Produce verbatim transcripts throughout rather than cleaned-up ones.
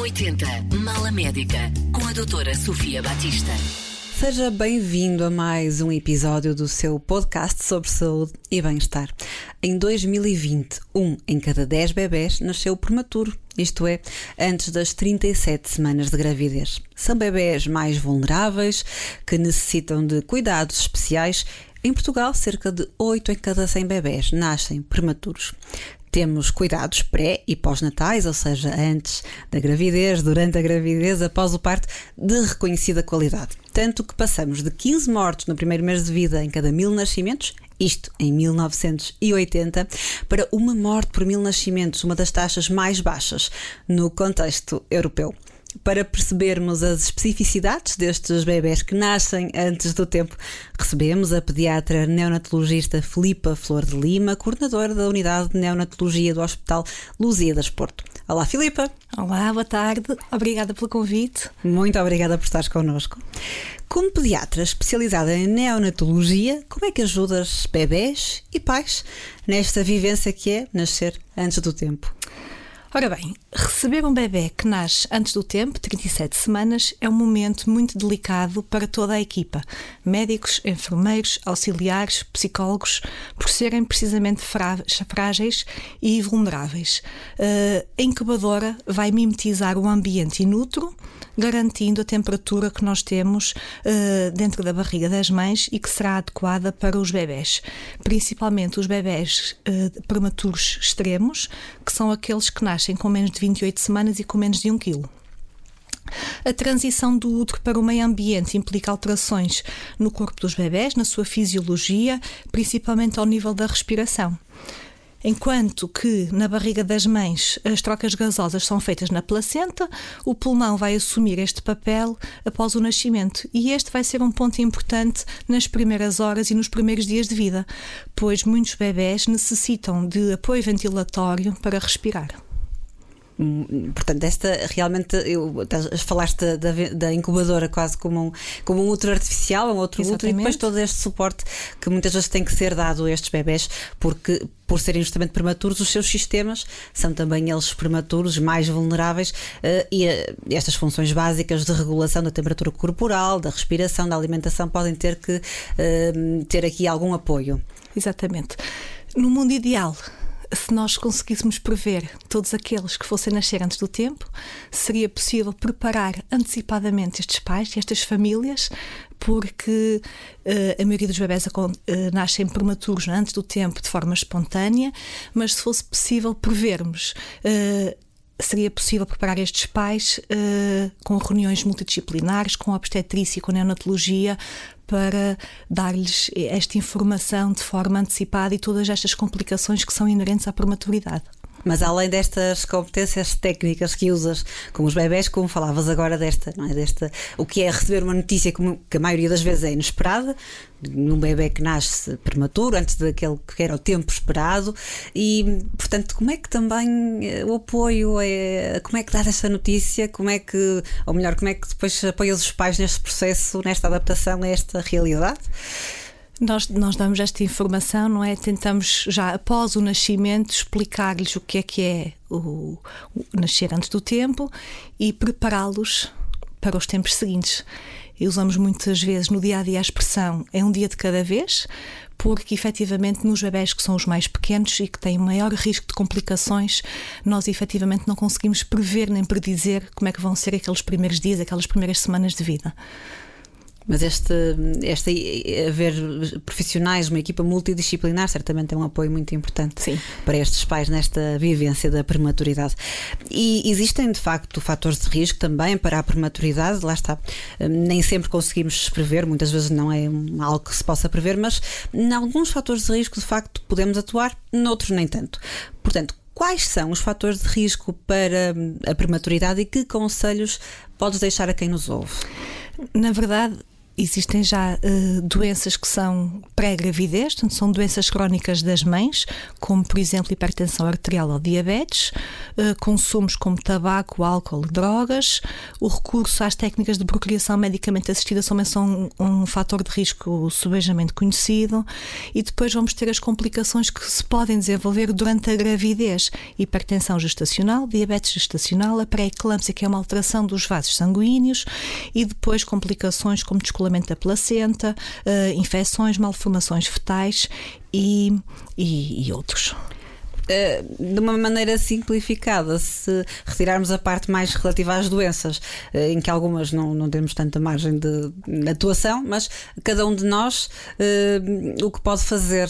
oitenta, Mala Médica, com a doutora Sofia Batista. Seja bem-vindo a mais um episódio do seu podcast sobre saúde e bem-estar. Em dois mil e vinte, um em cada dez bebés nasceu prematuro, isto é, antes das trinta e sete semanas de gravidez. São bebés mais vulneráveis, que necessitam de cuidados especiais. Em Portugal, cerca de oito em cada cem bebés nascem prematuros. Temos cuidados pré- e pós-natais, ou seja, antes da gravidez, durante a gravidez, após o parto, de reconhecida qualidade. Tanto que passamos de quinze mortes no primeiro mês de vida em cada mil nascimentos, isto em mil novecentos e oitenta, para uma morte por mil nascimentos, uma das taxas mais baixas no contexto europeu. Para percebermos as especificidades destes bebés que nascem antes do tempo, recebemos a pediatra neonatologista Filipa Flor de Lima, coordenadora da Unidade de Neonatologia do Hospital Lusíadas Porto. Olá, Filipa. Olá, boa tarde. Obrigada pelo convite. Muito obrigada por estares connosco. Como pediatra especializada em neonatologia, como é que ajudas bebés e pais nesta vivência que é nascer antes do tempo? Ora bem, receber um bebê que nasce antes do tempo, trinta e sete semanas, é um momento muito delicado para toda a equipa. Médicos, enfermeiros, auxiliares, psicólogos, por serem precisamente frágeis e vulneráveis. Uh, a incubadora vai mimetizar o ambiente inútero, garantindo a temperatura que nós temos uh, dentro da barriga das mães e que será adequada para os bebés. Principalmente os bebés uh, prematuros extremos, que são aqueles que nascem com menos de vinte e oito semanas e com menos de um quilo. A transição do útero para o meio ambiente implica alterações no corpo dos bebés, na sua fisiologia, principalmente ao nível da respiração. Enquanto que na barriga das mães as trocas gasosas são feitas na placenta, o pulmão vai assumir este papel após o nascimento e este vai ser um ponto importante nas primeiras horas e nos primeiros dias de vida, pois muitos bebés necessitam de apoio ventilatório para respirar. Portanto, esta realmente, eu, falaste da, da incubadora quase como um, como um útero artificial, um outro útero, e depois todo este suporte que muitas vezes tem que ser dado a estes bebés, porque por serem justamente prematuros, os seus sistemas são também eles prematuros, mais vulneráveis, uh, e uh, estas funções básicas de regulação da temperatura corporal, da respiração, da alimentação, podem ter que uh, ter aqui algum apoio. Exatamente. No mundo ideal, se nós conseguíssemos prever todos aqueles que fossem nascer antes do tempo, seria possível preparar antecipadamente estes pais e estas famílias, porque uh, a maioria dos bebés uh, nascem prematuros antes do tempo de forma espontânea, mas se fosse possível prevermos, uh, seria possível preparar estes pais uh, com reuniões multidisciplinares, com obstetrícia e com neonatologia, para dar-lhes esta informação de forma antecipada e todas estas complicações que são inerentes à prematuridade. Mas além destas competências técnicas que usas com os bebés, como falavas agora desta, não é? Desta, o que é receber uma notícia que a maioria das vezes é inesperada, num bebé que nasce prematuro, antes daquele que era o tempo esperado, e portanto como é que também o apoio é, como é que dás essa notícia, como é que, ou melhor, como é que depois apoias os pais neste processo, nesta adaptação a esta realidade? Nós, nós damos esta informação, não é? Tentamos já após o nascimento explicar-lhes o que é que é o, o nascer antes do tempo e prepará-los para os tempos seguintes. E usamos muitas vezes no dia a dia a expressão é um dia de cada vez, porque efetivamente nos bebés que são os mais pequenos e que têm maior risco de complicações, nós efetivamente não conseguimos prever nem predizer como é que vão ser aqueles primeiros dias, aquelas primeiras semanas de vida. Mas este, este haver profissionais, uma equipa multidisciplinar, certamente é um apoio muito importante. Sim. Para estes pais nesta vivência da prematuridade. E existem de facto fatores de risco também para a prematuridade, lá está, nem sempre conseguimos prever, muitas vezes não é algo que se possa prever, mas em alguns fatores de risco de facto podemos atuar, noutros nem tanto. Portanto, quais são os fatores de risco para a prematuridade e que conselhos podes deixar a quem nos ouve? Na verdade, existem já uh, doenças que são pré-gravidez, portanto, são doenças crónicas das mães, como, por exemplo, hipertensão arterial ou diabetes, uh, consumos como tabaco, álcool e drogas, o recurso às técnicas de procriação medicamente assistida também são um, um fator de risco subejamente conhecido, e depois vamos ter as complicações que se podem desenvolver durante a gravidez: hipertensão gestacional, diabetes gestacional, a pré-eclâmpsia, que é uma alteração dos vasos sanguíneos, e depois complicações como descolamento da placenta, uh, infecções, malformações fetais e, e, e outros. De uma maneira simplificada, se retirarmos a parte mais relativa às doenças, em que algumas não, não temos tanta margem de, de atuação, mas cada um de nós uh, o que pode fazer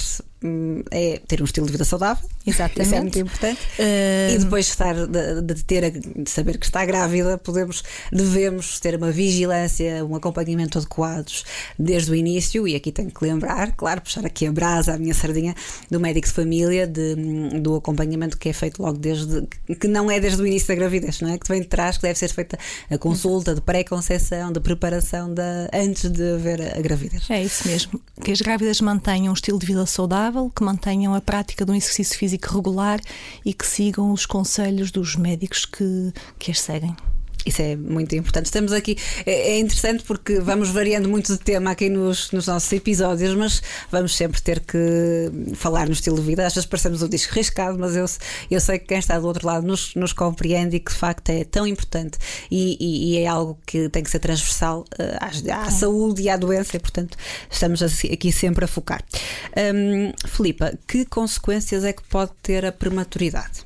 é ter um estilo de vida saudável. Exatamente. Isso é muito importante. Uh... E depois estar, de, de ter a, de saber que está grávida, podemos, devemos ter uma vigilância, um acompanhamento adequados desde o início. E aqui tenho que lembrar, claro, puxar aqui a brasa, a minha sardinha, do médico de família, de, do acompanhamento que é feito logo desde, que não é desde o início da gravidez, não é? Que vem de trás, que deve ser feita a consulta de pré-conceição, de preparação da, antes de haver a gravidez. É isso mesmo. Que as grávidas mantenham um estilo de vida saudável, que mantenham a prática de um exercício físico regular e que sigam os conselhos dos médicos que, que as seguem. Isso é muito importante. Estamos aqui, é interessante porque vamos variando muito de tema aqui nos, nos nossos episódios, mas vamos sempre ter que falar no estilo de vida. Às vezes parecemos um disco riscado, mas eu, eu sei que quem está do outro lado nos, nos compreende e que de facto é tão importante e, e, e é algo que tem que ser transversal à, à saúde e à doença, e portanto estamos aqui sempre a focar. Um, Filipa, que consequências é que pode ter a prematuridade?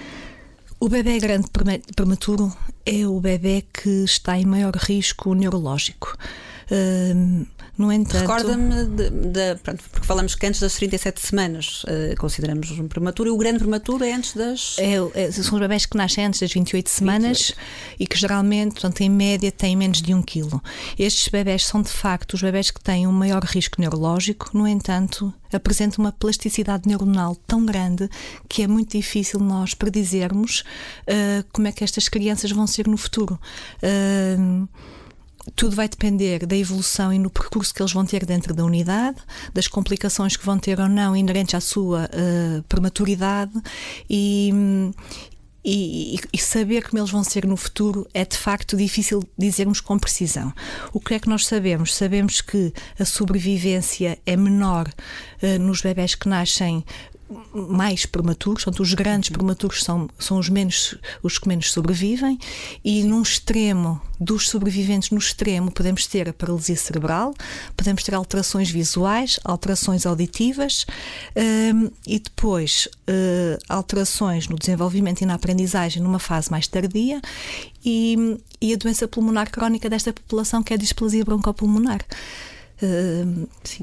O bebê grande prematuro é o bebê que está em maior risco neurológico. Um, no entanto, recorda-me de, de, pronto, porque falamos que antes das trinta e sete semanas uh, consideramos um prematuro, e o grande prematuro é antes das... É, é, são os bebés que nascem antes das vinte e oito semanas vinte e oito. E que geralmente, portanto, em média, têm menos de um quilo. Estes bebés são de facto os bebés que têm um maior risco neurológico. No entanto, apresentam uma plasticidade neuronal tão grande que é muito difícil nós predizermos uh, como é que estas crianças vão ser no futuro. Uh, Tudo vai depender da evolução e no percurso que eles vão ter dentro da unidade, das complicações que vão ter ou não inerentes à sua uh, prematuridade, e, e, e saber como eles vão ser no futuro é de facto difícil dizermos com precisão. O que é que nós sabemos? Sabemos que a sobrevivência é menor uh, nos bebés que nascem mais prematuros, portanto os grandes prematuros são, são os, menos, os que menos sobrevivem, e num extremo dos sobreviventes, no extremo podemos ter a paralisia cerebral, podemos ter alterações visuais, alterações auditivas, um, e depois uh, alterações no desenvolvimento e na aprendizagem numa fase mais tardia, e, e a doença pulmonar crónica desta população, que é a displasia broncopulmonar. Uh, sim.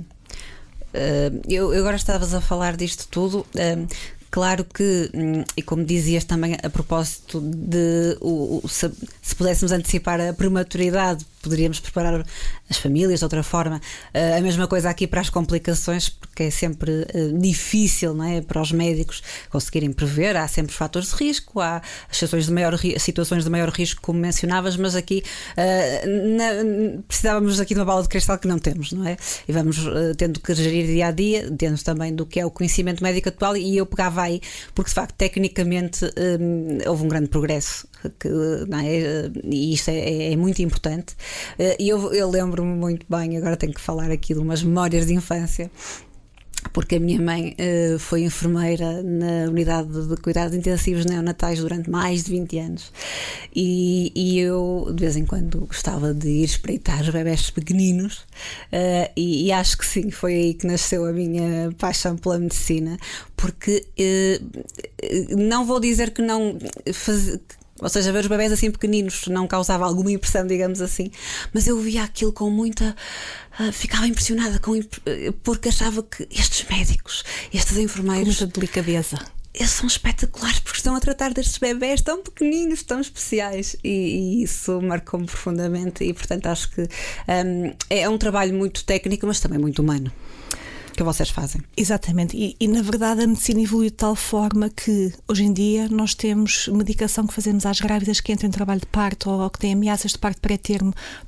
Uh, eu, eu agora estavas a falar disto tudo. Uh, claro que, um, e como dizias também a propósito de o, o, se, se pudéssemos antecipar a prematuridade, poderíamos preparar as famílias de outra forma. Uh, a mesma coisa aqui para as complicações, porque é sempre uh, difícil, não é, para os médicos conseguirem prever. Há sempre fatores de risco, há as situações de maior, situações de maior risco, como mencionavas, mas aqui uh, na, precisávamos aqui de uma bola de cristal que não temos, não é? E vamos uh, tendo que gerir dia a dia, dentro também do que é o conhecimento médico atual, e eu pegava aí, porque de facto tecnicamente um, houve um grande progresso, que, não é? E isto é, é muito importante. E eu, eu lembro-me muito bem, agora tenho que falar aqui de umas memórias de infância, porque a minha mãe uh, foi enfermeira na unidade de cuidados intensivos neonatais durante mais de vinte anos, e, e eu de vez em quando gostava de ir espreitar os bebés pequeninos, uh, e, e acho que sim, foi aí que nasceu a minha paixão pela medicina, porque uh, não vou dizer que não faz, ou seja, ver os bebés assim pequeninos não causava alguma impressão, digamos assim, mas eu via aquilo com muita... Uh, ficava impressionada com, porque achava que estes médicos, estes enfermeiros... Com muita delicadeza. Eles são espetaculares porque estão a tratar destes bebés tão pequeninos, tão especiais, e, e isso marcou-me profundamente, e portanto acho que um, é um trabalho muito técnico, mas também muito humano, que vocês fazem. Exatamente, e, e na verdade a medicina evoluiu de tal forma que hoje em dia nós temos medicação que fazemos às grávidas que entram em trabalho de parto ou que têm ameaças de parto pré-termo para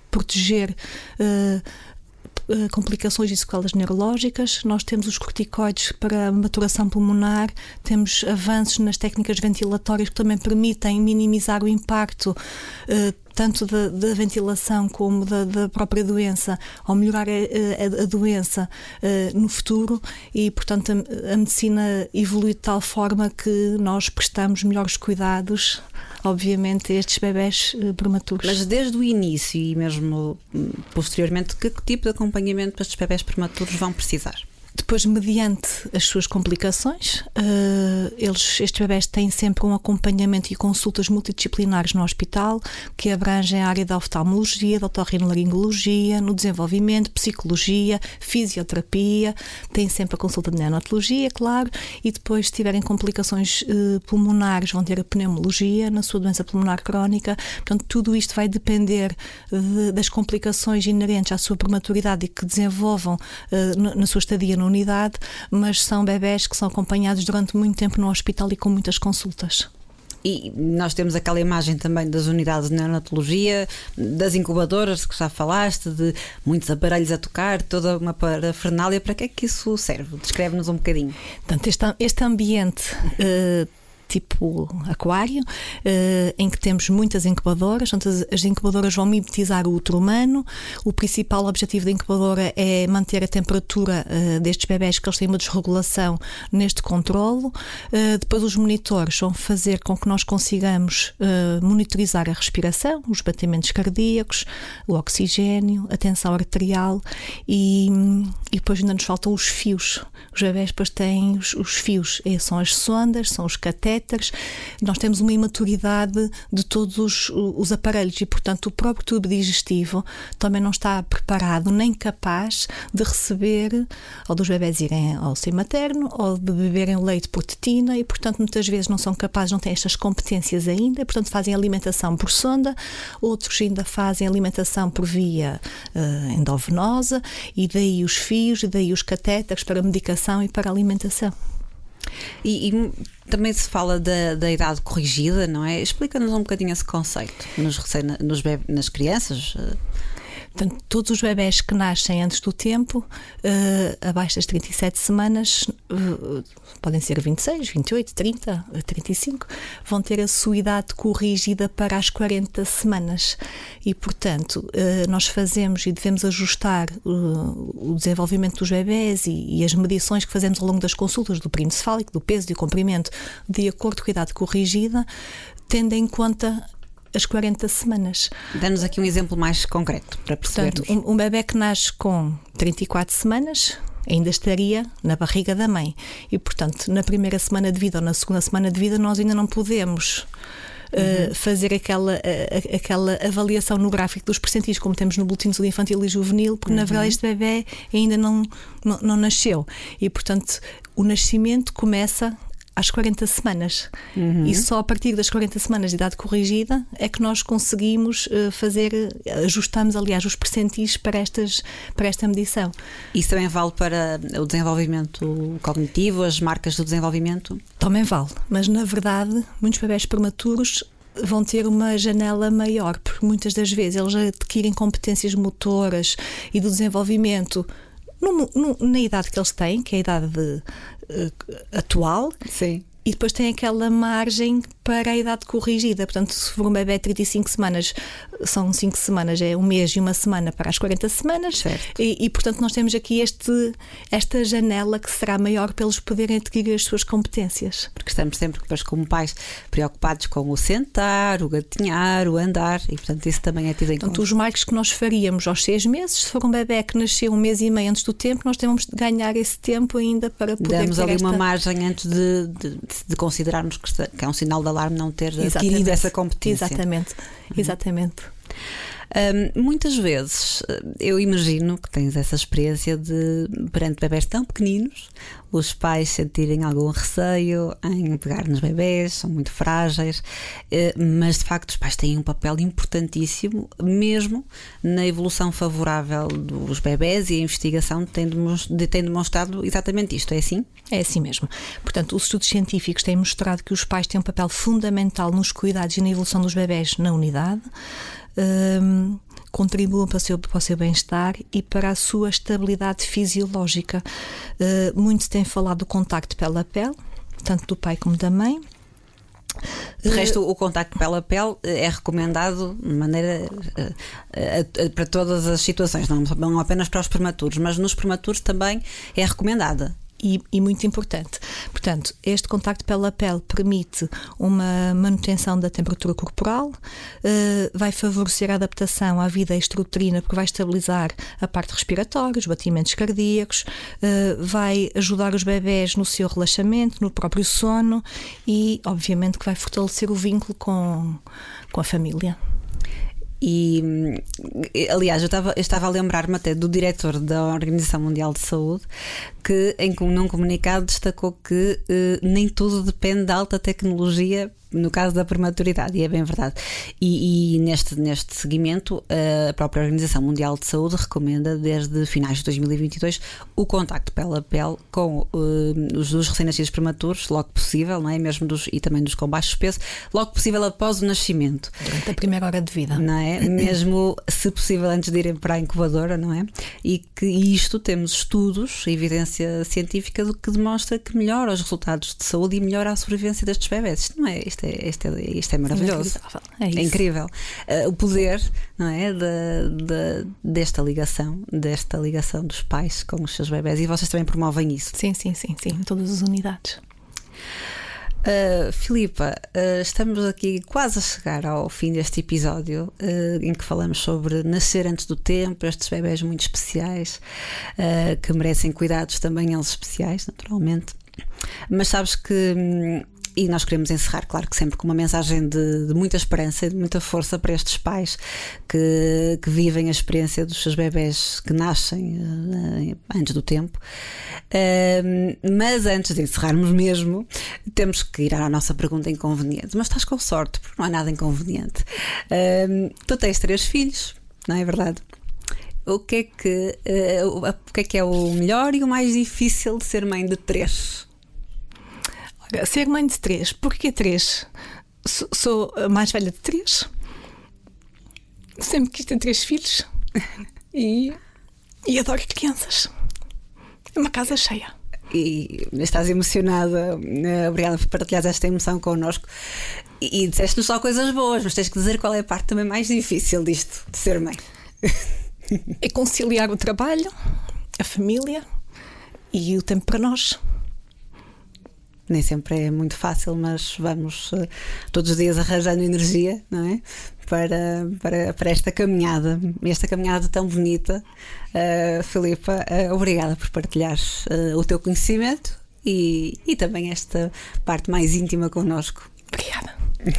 proteger uh, complicações e sequelas neurológicas. Nós temos os corticoides para maturação pulmonar, temos avanços nas técnicas ventilatórias que também permitem minimizar o impacto uh, tanto da, da ventilação como da, da própria doença, ao melhorar a, a, a doença uh, no futuro, e portanto a, a medicina evolui de tal forma que nós prestamos melhores cuidados, obviamente, a estes bebés uh, prematuros. Mas desde o início e mesmo posteriormente, que tipo de acompanhamento estes bebés prematuros vão precisar? Depois, mediante as suas complicações, uh, eles, estes bebés têm sempre um acompanhamento e consultas multidisciplinares no hospital, que abrangem a área da oftalmologia, da otorrinolaringologia, no desenvolvimento, psicologia, fisioterapia, têm sempre a consulta de neonatologia, claro, e depois, se tiverem complicações uh, pulmonares, vão ter a pneumologia na sua doença pulmonar crónica. Portanto, tudo isto vai depender de, das complicações inerentes à sua prematuridade e que desenvolvam uh, na, na sua estadia no unidade, mas são bebés que são acompanhados durante muito tempo no hospital e com muitas consultas. E nós temos aquela imagem também das unidades de neonatologia, das incubadoras que já falaste, de muitos aparelhos a tocar, toda uma parafernália. Para que é que isso serve? Descreve-nos um bocadinho. Portanto, este, este ambiente uh, tipo aquário, uh, em que temos muitas incubadoras. Portanto, as, as incubadoras vão mimetizar o útero humano. O principal objetivo da incubadora é manter a temperatura uh, destes bebés, que eles têm uma desregulação neste controlo. Uh, depois os monitores vão fazer com que nós consigamos uh, monitorizar a respiração, os batimentos cardíacos, o oxigênio, a tensão arterial, e, e depois ainda nos faltam os fios. Os bebés depois têm os, os fios, e são as sondas, são os catéteres. Nós temos uma imaturidade de todos os, os aparelhos, e portanto o próprio tubo digestivo também não está preparado nem capaz de receber, ou dos bebés irem ao seio materno, ou de beberem leite por tetina, e portanto muitas vezes não são capazes, não têm estas competências ainda, e portanto fazem alimentação por sonda. Outros ainda fazem alimentação por via uh, endovenosa, e daí os fios, e daí os catéteres para medicação e para alimentação. E, e também se fala da, da idade corrigida, não é? Explica-nos um bocadinho esse conceito nos, nos bebê, nas crianças. Portanto, todos os bebés que nascem antes do tempo, uh, abaixo das trinta e sete semanas, uh, podem ser vinte e seis, vinte e oito, trinta, trinta e cinco, vão ter a sua idade corrigida para as quarenta semanas. E, portanto, uh, nós fazemos e devemos ajustar uh, o desenvolvimento dos bebés e, e as medições que fazemos ao longo das consultas do período cefálico, do peso e do comprimento, de acordo com a idade corrigida, tendo em conta as quarenta semanas. Dá-nos aqui um exemplo mais concreto para percebermos. Portanto, um, um bebé que nasce com trinta e quatro semanas ainda estaria na barriga da mãe, e portanto na primeira semana de vida ou na segunda semana de vida nós ainda não podemos Uh, uhum. fazer aquela, uh, aquela avaliação no gráfico dos percentis, como temos no boletim de saúde infantil e juvenil, porque uhum. na verdade este bebé ainda não, não, não nasceu, e portanto o nascimento começa às quarenta semanas, uhum. e só a partir das quarenta semanas de idade corrigida é que nós conseguimos uh, fazer, ajustamos aliás os percentis para, estas, para esta medição. Isso também vale para o desenvolvimento cognitivo, as marcas do desenvolvimento? Também vale, mas na verdade muitos bebés prematuros vão ter uma janela maior, porque muitas das vezes eles adquirem competências motoras e do desenvolvimento no, no, na idade que eles têm, que é a idade de, uh, atual. Sim. E depois tem aquela margem para a idade corrigida. Portanto, se for um bebê de trinta e cinco semanas, são cinco semanas, é um mês e uma semana para as quarenta semanas. E, e, portanto, nós temos aqui este, esta janela que será maior para eles poderem adquirir as suas competências. Porque estamos sempre, depois, como pais, preocupados com o sentar, o gatinhar, o andar, e, portanto, isso também é tido em conta. Portanto, os marcos que nós faríamos aos seis meses, se for um bebê que nasceu um mês e meio antes do tempo, nós temos de ganhar esse tempo ainda para poder Damos ter ali esta... uma margem antes de... de de considerarmos que, está, que é um sinal de alarme não ter Exatamente. adquirido essa competência. Exatamente, exatamente. Um, muitas vezes eu imagino que tens essa experiência de, perante bebés tão pequeninos, os pais sentirem algum receio em pegar nos bebés, são muito frágeis, mas de facto os pais têm um papel importantíssimo, mesmo na evolução favorável dos bebés, e a investigação tem demonstrado exatamente isto, é assim? É assim mesmo. Portanto, os estudos científicos têm mostrado que os pais têm um papel fundamental nos cuidados e na evolução dos bebés na unidade. Um, contribuam para o seu, para o seu bem-estar e para a sua estabilidade fisiológica. Uh, muito se tem falado do contacto pele a pele, tanto do pai como da mãe. De resto, o contacto pele a pele é recomendado de maneira uh, uh, para todas as situações, não, não apenas para os prematuros, mas nos prematuros também é recomendada. E, e muito importante. Portanto, este contacto pele a pele permite uma manutenção da temperatura corporal, uh, vai favorecer a adaptação à vida extrauterina, porque vai estabilizar a parte respiratória, os batimentos cardíacos, uh, vai ajudar os bebés no seu relaxamento, no próprio sono e, obviamente, que vai fortalecer o vínculo com, com a família. E, aliás, eu estava, eu estava a lembrar-me até do diretor da Organização Mundial de Saúde, que em num comunicado destacou que eh, nem tudo depende da alta tecnologia no caso da prematuridade, e é bem verdade. E, e neste, neste seguimento, a própria Organização Mundial de Saúde recomenda desde finais de dois mil e vinte e dois o contacto pele a pele com uh, os dos recém-nascidos prematuros, logo possível, não é? Mesmo dos, e também dos com baixo peso, logo possível após o nascimento. Durante a primeira hora de vida. Não é? Mesmo, se possível, antes de irem para a incubadora, não é? E que e isto temos estudos, evidência científica do que demonstra que melhora os resultados de saúde e melhora a sobrevivência destes bebés. Isto não é? Isto é, isto é, isto é maravilhoso. É, é incrível. Uh, o poder, não é? De, de, desta ligação, desta ligação dos pais com os seus bebés. E vocês também promovem isso. Sim, sim, sim, sim, em todas as unidades. Uh, Filipa, uh, estamos aqui quase a chegar ao fim deste episódio uh, em que falamos sobre nascer antes do tempo, estes bebés muito especiais uh, que merecem cuidados também eles especiais, naturalmente. Mas sabes que hum, e nós queremos encerrar, claro que sempre com uma mensagem de, de muita esperança e de muita força para estes pais que, que vivem a experiência dos seus bebés que nascem uh, antes do tempo. Uh, mas antes de encerrarmos mesmo, temos que ir à nossa pergunta inconveniente. Mas estás com sorte, porque não é nada inconveniente. Uh, tu tens três filhos, não é verdade? O que é que, uh, o que é que é o melhor e o mais difícil de ser mãe de três? Ser mãe de três. Porquê três? Sou, sou a mais velha de três. Sempre quis ter três filhos. E, e adoro crianças. É uma casa cheia. E estás emocionada. Obrigada por partilhares esta emoção connosco. E, e disseste-nos só coisas boas, mas tens que dizer qual é a parte também mais difícil disto, de ser mãe. É conciliar o trabalho, a família e o tempo para nós. Nem sempre é muito fácil, mas vamos uh, todos os dias arranjando energia, não é? Para, para, para esta caminhada, esta caminhada tão bonita. Uh, Filipa, uh, obrigada por partilhares uh, o teu conhecimento e, e também esta parte mais íntima connosco. Obrigada.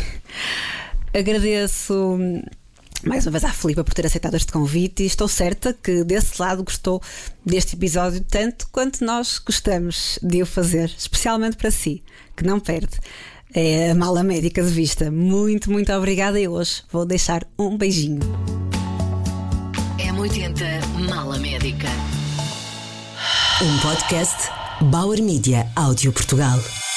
Agradeço mais uma vez à Filipa por ter aceitado este convite e estou certa que desse lado gostou deste episódio tanto quanto nós gostamos de o fazer, especialmente para si, que não perde. É a Mala Médica de Vista. Muito, muito obrigada e hoje vou deixar um beijinho. M oitenta Mala Médica. Um podcast Bauer Media Áudio Portugal.